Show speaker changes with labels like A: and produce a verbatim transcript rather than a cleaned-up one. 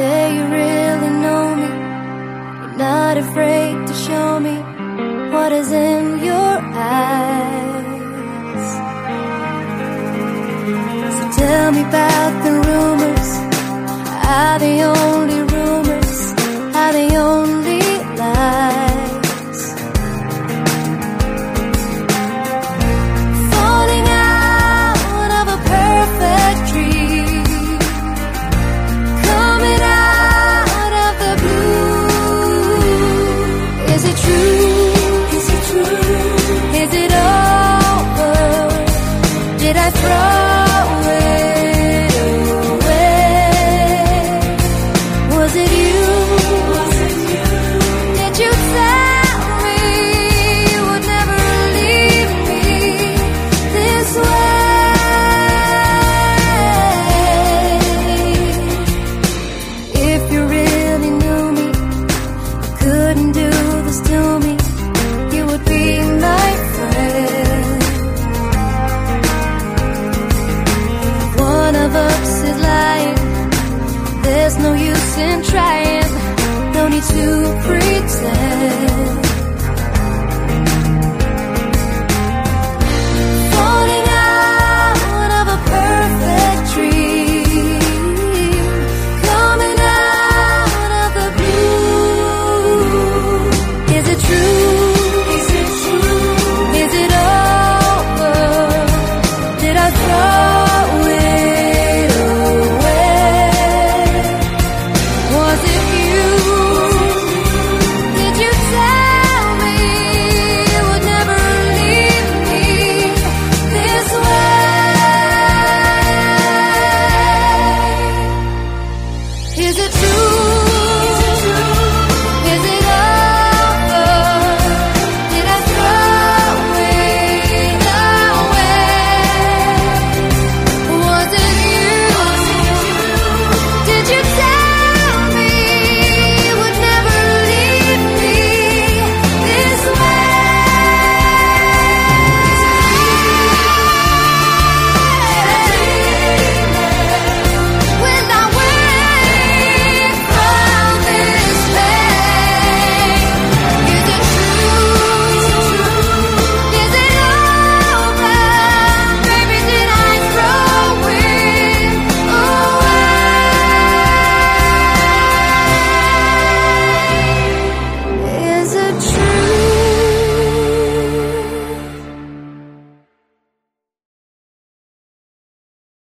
A: say you really know me, you're not afraid to show me what is in your eyes. So tell me about the rumors, are they only rumors, are they only lies? Falling out of a perfect dream, coming out of the blue. Is it true? Is it true? Is it over? Did I throw it away? Was it you? Was it you? Did you tell me you would never leave me this way? If you really knew me, you couldn't do this to me, you would be my friend. One of us is lying, there's no use in trying, no need to pretend.